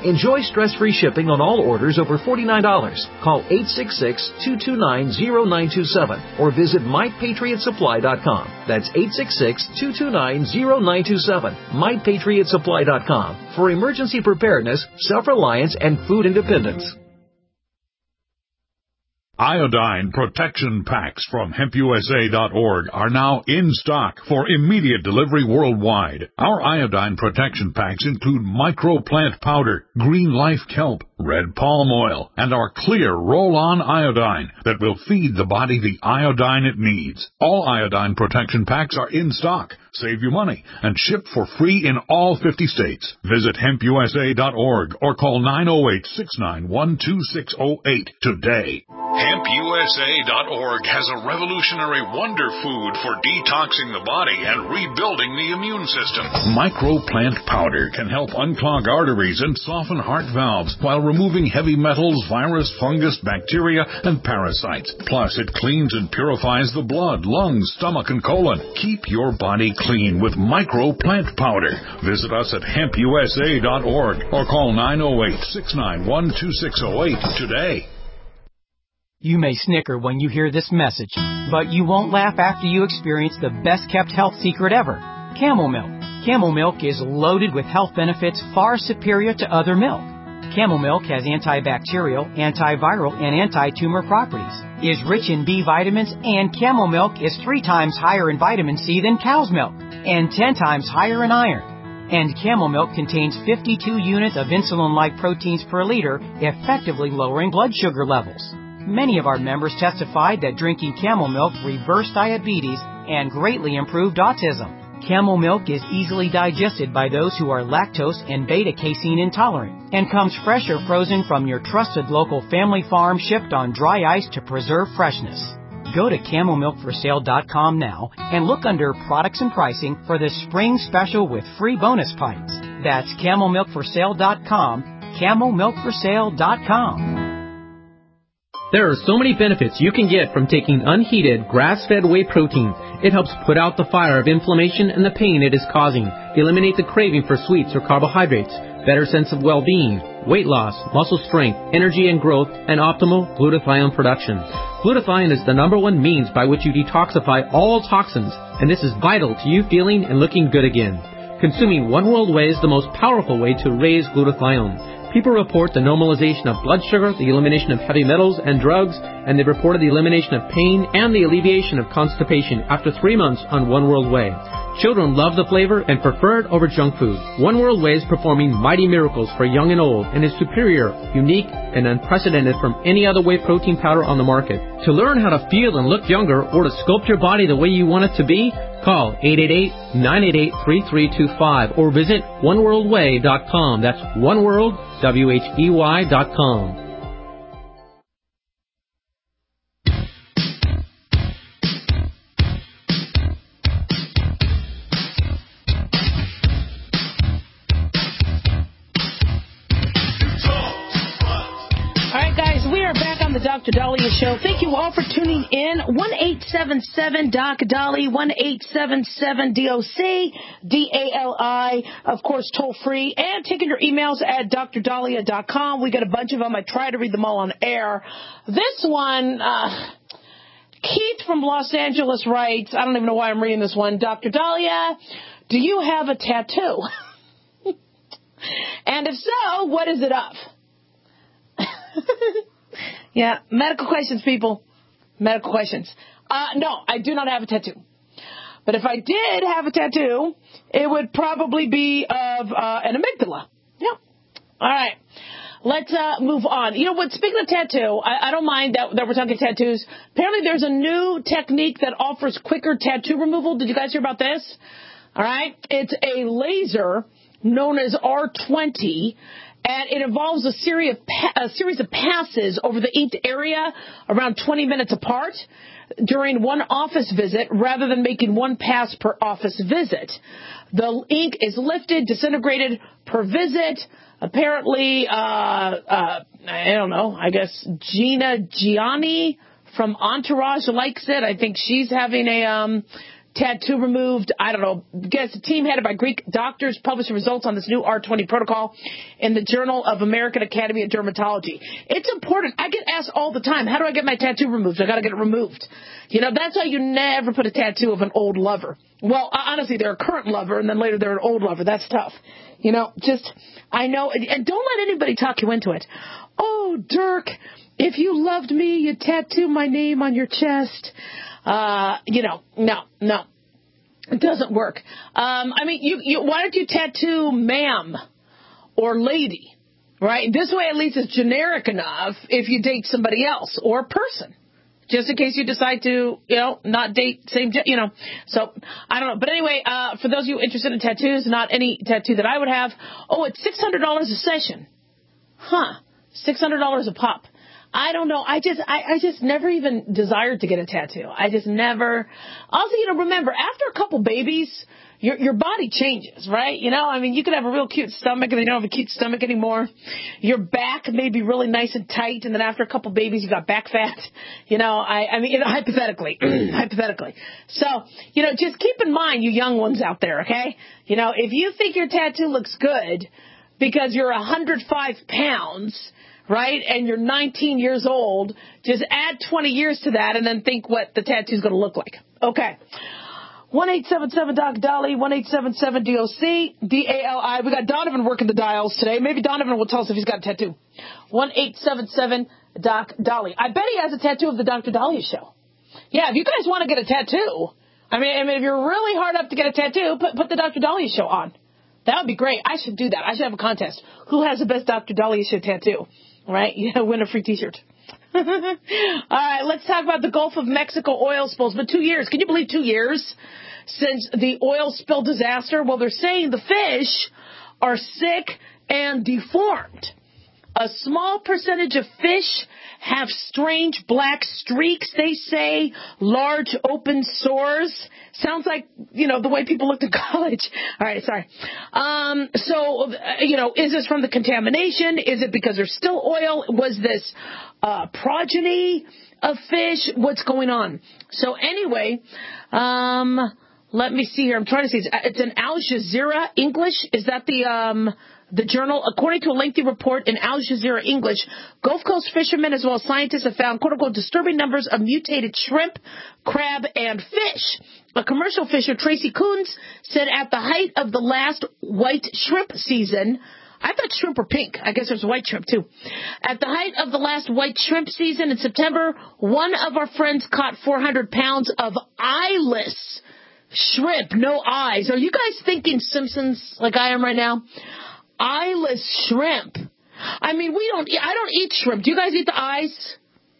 Enjoy stress-free shipping on all orders over forty-nine dollars. Call eight six six, two two nine, zero nine two seven or visit my patriot supply dot com. That's eight six six, two two nine, zero nine two seven, my patriot supply dot com for emergency preparedness, self-reliance, and food independence. Iodine protection packs from hemp U S A dot org are now in stock for immediate delivery worldwide. Our iodine protection packs include microplant powder, green life kelp, red palm oil, and our clear roll-on iodine that will feed the body the iodine it needs. All iodine protection packs are in stock. Save you money and ship for free in all fifty states. Visit hemp U S A dot org or call nine oh eight, six nine one, two six oh eight today. hemp U S A dot org has a revolutionary wonder food for detoxing the body and rebuilding the immune system. Microplant powder can help unclog arteries and soften heart valves while removing heavy metals, virus, fungus, bacteria, and parasites. Plus, it cleans and purifies the blood, lungs, stomach, and colon. Keep your body clean with Microplant powder. Visit us at hemp U S A dot org or call nine oh eight, six nine one, two six oh eight today. You may snicker when you hear this message, but you won't laugh after you experience the best-kept health secret ever, Camel Milk. Camel Milk is loaded with health benefits far superior to other milk. Camel Milk has antibacterial, antiviral, and anti-tumor properties, is rich in B vitamins, and Camel Milk is three times higher in vitamin C than cow's milk, and ten times higher in iron. And Camel Milk contains fifty-two units of insulin-like proteins per liter, effectively lowering blood sugar levels. Many of our members testified that drinking Camel Milk reversed diabetes and greatly improved autism. Camel Milk is easily digested by those who are lactose and beta-casein intolerant and comes fresh or frozen from your trusted local family farm, shipped on dry ice to preserve freshness. Go to camel milk for sale dot com now and look under products and pricing for the spring special with free bonus pints. That's camel milk for sale dot com, camel milk for sale dot com. There are so many benefits you can get from taking unheated, grass-fed whey protein. It helps put out the fire of inflammation and the pain it is causing, eliminate the craving for sweets or carbohydrates, better sense of well-being, weight loss, muscle strength, energy and growth, and optimal glutathione production. Glutathione is the number one means by which you detoxify all toxins, and this is vital to you feeling and looking good again. Consuming One World Whey is the most powerful way to raise glutathione. People report the normalization of blood sugar, the elimination of heavy metals and drugs, and they reported the elimination of pain and the alleviation of constipation after three months on One World Whey. Children love the flavor and prefer it over junk food. One World Whey is performing mighty miracles for young and old and is superior, unique, and unprecedented from any other whey protein powder on the market. To learn how to feel and look younger or to sculpt your body the way you want it to be, call eight eight eight, nine eight eight, three three two five or visit one world whey dot com. That's oneworld, W H E Y dot com. Doctor Daliah Show. Thank you all for tuning in. one eight seven seven D O C D A L I, one eight seven seven D O C D A L I, of course, toll free, and taking your emails at dr daliah dot com. We got a bunch of them. I try to read them all on air. This one, uh, Keith from Los Angeles writes, I don't even know why I'm reading this one. Doctor Daliah, do you have a tattoo? And if so, what is it of? Yeah, medical questions, people. Medical questions. Uh, no, I do not have a tattoo. But if I did have a tattoo, it would probably be of uh, an amygdala. Yeah. All right. Let's uh, move on. You know what? Speaking of tattoo, I, I don't mind that, that we're talking tattoos. Apparently there's a new technique that offers quicker tattoo removal. Did you guys hear about this? All right. It's a laser known as R twenty. And it involves a series of pa- a series of passes over the inked area around twenty minutes apart during one office visit rather than making one pass per office visit. The ink is lifted, disintegrated per visit. Apparently, uh, uh, I don't know, I guess Gina Gianni from Entourage likes it. I think she's having a um, tattoo removed. I don't know. Guess a team headed by Greek doctors published the results on this new R twenty protocol in the Journal of American Academy of Dermatology. It's important. I get asked all the time, how do I get my tattoo removed? I got to get it removed. You know, that's why you never put a tattoo of an old lover. Well, honestly, they're a current lover, and then later they're an old lover. That's tough. You know, just, I know, and don't let anybody talk you into it. Oh, Dirk, if you loved me, you'd tattoo my name on your chest. Uh, you know, no, no. It doesn't work. Um, I mean, you, you, why don't you tattoo ma'am or lady, right? This way at least it's generic enough if you date somebody else or person. Just in case you decide to, you know, not date same, you know. So, I don't know. But anyway, uh, for those of you interested in tattoos, not any tattoo that I would have, oh, it's six hundred dollars a session. Huh. six hundred dollars a pop. I don't know. I just, I, I just never even desired to get a tattoo. I just never. Also, you know, remember, after a couple babies, your your body changes, right? You know, I mean, you could have a real cute stomach and then you don't have a cute stomach anymore. Your back may be really nice and tight, and then after a couple babies, you got back fat. You know, I, I mean, you know, hypothetically, hypothetically. So, you know, just keep in mind, you young ones out there, okay? You know, if you think your tattoo looks good because you're one hundred five pounds, right, and you're nineteen years old, just add twenty years to that and then think what the tattoo's going to look like. Okay. one eight seven seven Doc Dolly, one eight seven seven D O C, D A L I. We got Donovan working the dials today. Maybe Donovan will tell us if he's got a tattoo. one eight seven seven Doc Dolly. I bet he has a tattoo of the Doctor Dahlia show. Yeah, if you guys want to get a tattoo, I mean, I mean if you're really hard up to get a tattoo, put, put the Doctor Dahlia show on. That would be great. I should do that. I should have a contest. Who has the best Doctor Dahlia show tattoo? Right? Yeah, win a free t-shirt. All right, let's talk about the Gulf of Mexico oil spills. But two years. Can you believe two years since the oil spill disaster? Well, they're saying the fish are sick and deformed. A small percentage of fish have strange black streaks, they say, large open sores. Sounds like, you know, the way people looked in college. All right, sorry. Um, so, you know, is this from the contamination? Is it because there's still oil? Was this uh, progeny of fish? What's going on? So anyway, um, let me see here. I'm trying to see. It's, it's an Al Jazeera English. Is that the... Um, The journal, according to a lengthy report in Al Jazeera English, Gulf Coast fishermen as well as scientists have found, quote-unquote, disturbing numbers of mutated shrimp, crab, and fish. A commercial fisher, Tracy Coons, said at the height of the last white shrimp season, I thought shrimp were pink. I guess there's white shrimp, too. At the height of the last white shrimp season in September, one of our friends caught four hundred pounds of eyeless shrimp, no eyes. Are you guys thinking Simpsons like I am right now? Eyeless shrimp. I mean, we don't. I don't eat shrimp. Do you guys eat the eyes?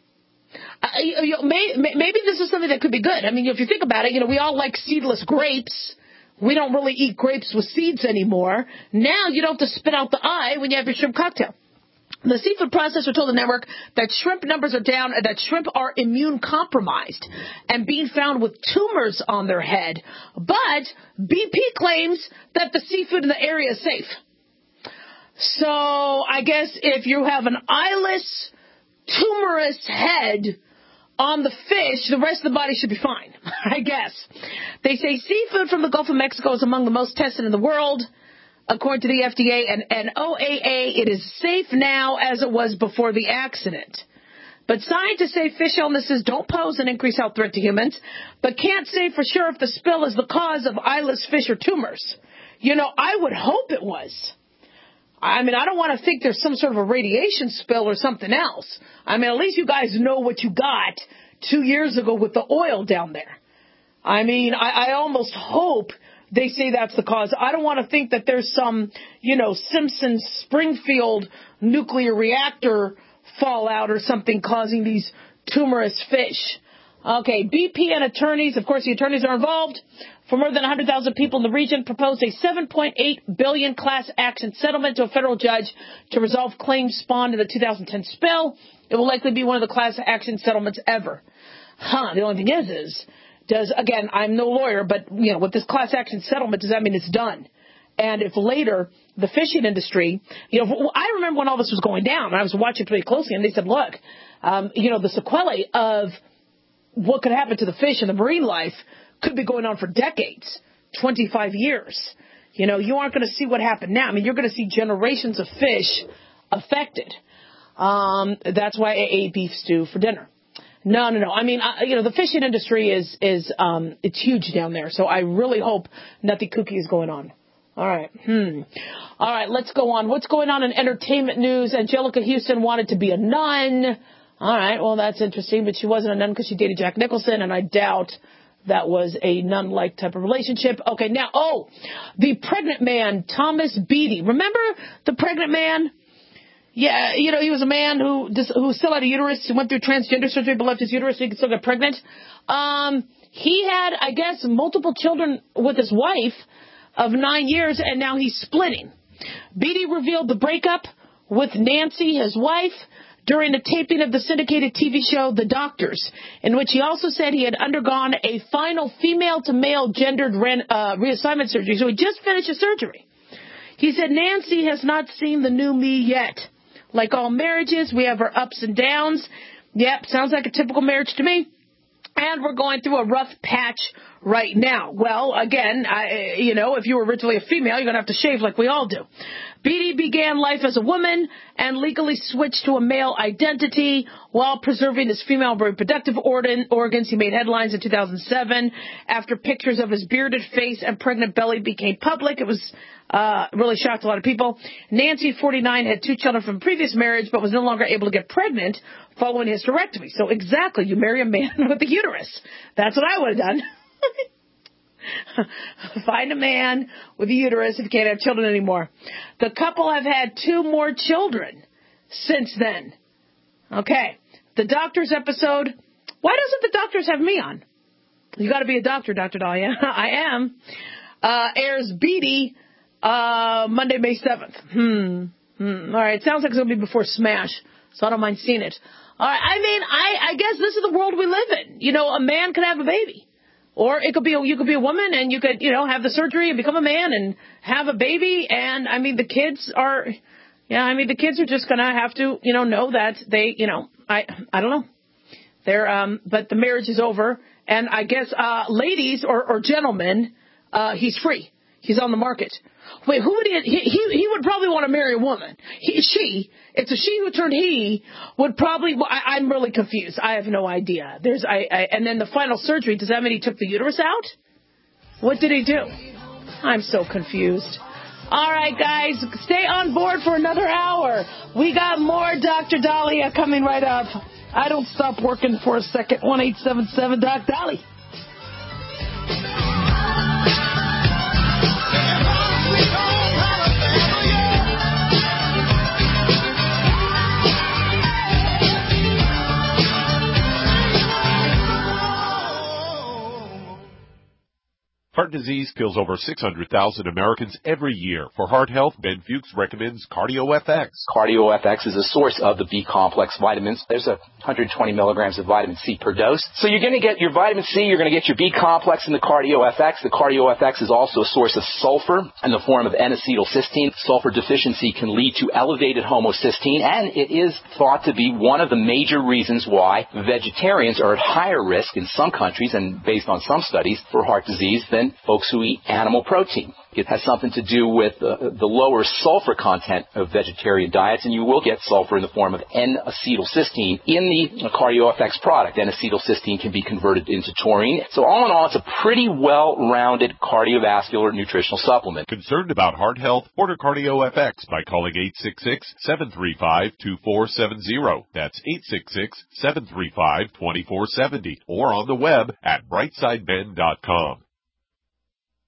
Uh, you know, may, maybe this is something that could be good. I mean, if you think about it, you know, we all like seedless grapes. We don't really eat grapes with seeds anymore. Now you don't have to spit out the eye when you have your shrimp cocktail. The seafood processor told the network that shrimp numbers are down and that shrimp are immune compromised and being found with tumors on their head. But B P claims that the seafood in the area is safe. So I guess if you have an eyeless, tumorous head on the fish, the rest of the body should be fine, I guess. They say seafood from the Gulf of Mexico is among the most tested in the world, according to the F D A and, and O A A. It is safe now as it was before the accident. But scientists say fish illnesses don't pose an increased health threat to humans, but can't say for sure if the spill is the cause of eyeless fish or tumors. You know, I would hope it was. I mean, I don't want to think there's some sort of a radiation spill or something else. I mean, at least you guys know what you got two years ago with the oil down there. I mean, I, I almost hope they say that's the cause. I don't want to think that there's some, you know, Simpsons Springfield nuclear reactor fallout or something causing these tumorous fish. Okay, B P and attorneys, of course the attorneys are involved, for more than one hundred thousand people in the region, proposed a seven point eight billion dollars class action settlement to a federal judge to resolve claims spawned in the two thousand ten spill. It will likely be one of the class action settlements ever. Huh, the only thing is, is, does, again, I'm no lawyer, but, you know, with this class action settlement, does that mean it's done? And if later the fishing industry, you know, I remember when all this was going down, and I was watching pretty closely, and they said, look, um, you know, the sequelae of what could happen to the fish and the marine life could be going on for decades, twenty-five years. You know, you aren't going to see what happened now. I mean, you're going to see generations of fish affected. Um, that's why I ate beef stew for dinner. No, no, no. I mean, I, you know, the fishing industry is, is, um, it's huge down there. So I really hope nothing kooky is going on. All right. Hmm. All right. Let's go on. What's going on in entertainment news? Angelica Houston wanted to be a nun. All right. Well, that's interesting, but she wasn't a nun because she dated Jack Nicholson, and I doubt that was a nun-like type of relationship. Okay. Now, oh, the pregnant man, Thomas Beatty. Remember the pregnant man? Yeah, you know, he was a man who just, who still had a uterus. He went through transgender surgery but left his uterus so he could still get pregnant. Um, he had, I guess, multiple children with his wife of nine years, and now he's splitting. Beatty revealed the breakup with Nancy, his wife, during the taping of the syndicated T V show The Doctors, in which he also said he had undergone a final female-to-male gendered re- uh, reassignment surgery. So he just finished a surgery. He said, Nancy has not seen the new me yet. Like all marriages, we have our ups and downs. Yep, sounds like a typical marriage to me. And we're going through a rough patch right now. Well, again, I, you know, if you were originally a female, you're going to have to shave like we all do. Beatty began life as a woman and legally switched to a male identity while preserving his female reproductive organ, organs. He made headlines in two thousand seven after pictures of his bearded face and pregnant belly became public. It was uh really shocked a lot of people. Nancy, forty-nine, had two children from a previous marriage but was no longer able to get pregnant following hysterectomy. So exactly, you marry a man with a uterus. That's what I would have done. Find a man with a uterus if you can't have children anymore. The couple have had two more children since then. Okay. The Doctors episode. Why doesn't the Doctors have me on? You got to be a doctor, Doctor Dahlia. I am. Uh, airs Beatty uh, Monday, May seventh. Hmm. hmm. All right. Sounds like it's going to be before Smash, so I don't mind seeing it. All right. I mean, I, I guess this is the world we live in. You know, a man can have a baby. Or it could be a, you could be a woman and you could, you know, have the surgery and become a man and have a baby. And, I mean, the kids are, yeah, I mean, the kids are just going to have to, you know, know that they, you know, I I don't know. They're, um, but the marriage is over. And I guess, uh, ladies or, or gentlemen, uh, he's free. He's on the market. Wait, who would he, he, he, he would probably want to marry a woman. He, she, it's a she who turned he, would probably, well, I, I'm really confused. I have no idea. There's, I, I, and then the final surgery, does that mean he took the uterus out? What did he do? I'm so confused. All right, guys, stay on board for another hour. We got more Doctor Dahlia coming right up. I don't stop working for a second. one eight seven seven Doc Dolly. Heart disease kills over six hundred thousand Americans every year. For heart health, Ben Fuchs recommends CardioFX. CardioFX is a source of the B-complex vitamins. There's a one hundred twenty milligrams of vitamin C per dose. So you're going to get your vitamin C, you're going to get your B-complex in the CardioFX. The CardioFX is also a source of sulfur in the form of N-acetylcysteine. Sulfur deficiency can lead to elevated homocysteine, and it is thought to be one of the major reasons why vegetarians are at higher risk in some countries, and based on some studies, for heart disease than folks who eat animal protein. It has something to do with uh, the lower sulfur content of vegetarian diets, and you will get sulfur in the form of N-acetylcysteine in the CardioFX product. N-acetylcysteine can be converted into taurine. So all in all, it's a pretty well-rounded cardiovascular nutritional supplement. Concerned about heart health? Order CardioFX by calling eight six six, seven three five, two four seven zero. That's eight six six, seven three five, two four seven zero. Or on the web at brightside ben dot com.